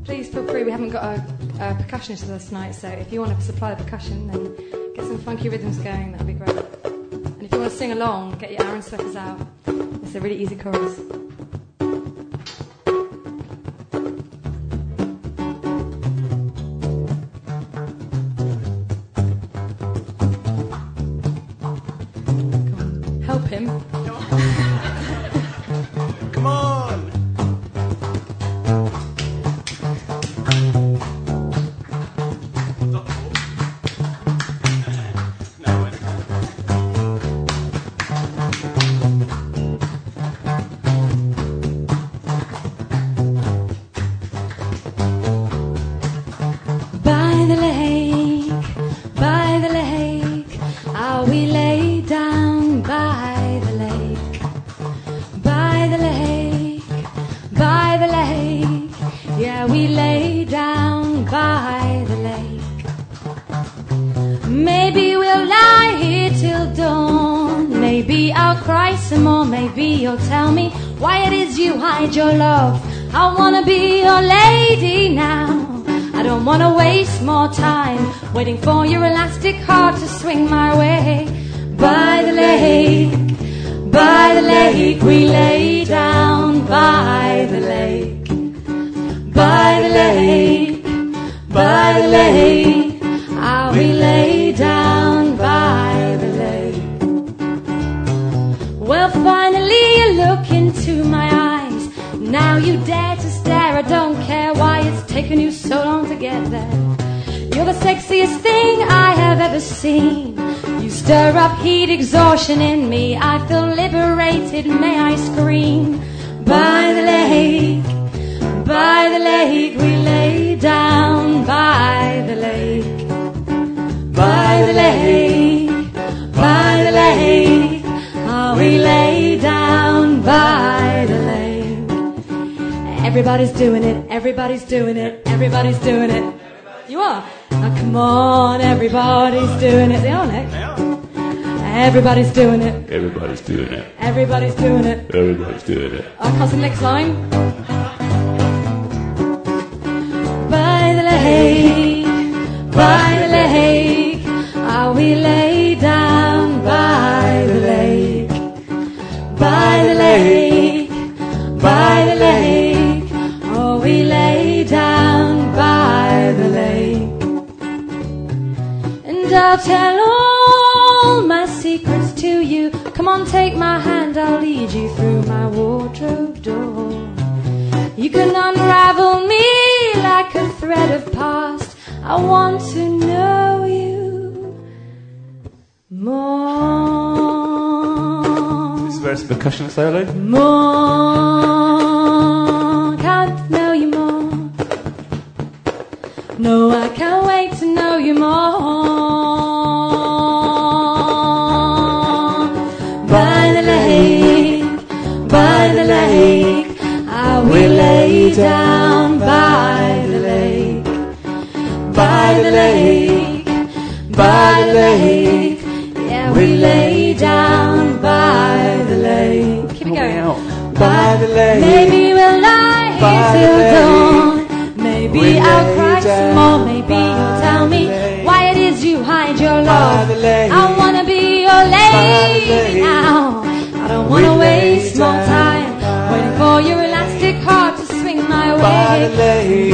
please feel free. We haven't got a percussionist with us tonight, so if you want to supply the percussion, then get some funky rhythms going, that'd be great. And if you want to sing along, get your Aaron Sweaters out. It's a really easy chorus. Help him. Come on! Tell me why it is you hide your love. I wanna be your lady now. I don't wanna waste more time waiting for your elastic heart to swing my way. By the lake, we lay down. By the lake, by the lake, by the lake, we lay down by the lake. Well, finally you look into my eyes. Now you dare to stare. I don't care why it's taken you so long to get there. You're the sexiest thing I have ever seen. You stir up heat, exhaustion in me. I feel liberated, may I scream. By the lake, we lay down. By the lake, by the lake, by the lake, we lay down by the lake. Everybody's doing it, everybody's doing it, everybody's doing it. You are? Oh, come on, everybody's doing it. They are, Nick. Everybody's doing it. Everybody's doing it. Everybody's doing it. Everybody's doing it. I can't sing the next line. By the lake, we lay down by the lake. By the lake, oh, we lay down by the lake. And I'll tell all my secrets to you. Come on, take my hand, I'll lead you through my wardrobe door. You can unravel me like a thread of past. I want to know you more. Where's the percussion solo? More, can't know you more. No, I can't wait to know you more. By the lake, I will lay down by the lake. By the lake, yeah, we lay down by the lake. Keep it going. By the lake. Maybe we'll lie here till dawn. Maybe I'll cry some more. Maybe you'll tell me why it is you hide your love. I wanna be your lady now. I don't wanna waste more time waiting for your elastic heart to swing my way. By the lake,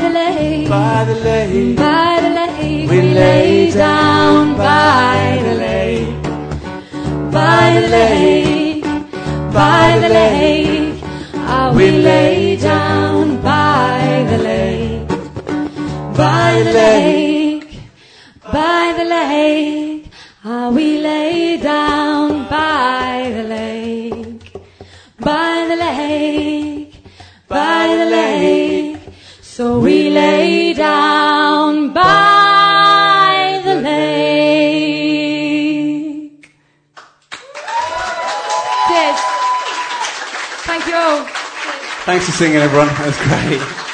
we lay down by the lake. By the lake, we lay down by the lake. By the lake, we lay down by the lake. By the lake, so we lay down by the lake. Cheers. Thank you all. Thanks for singing, everyone. That was great.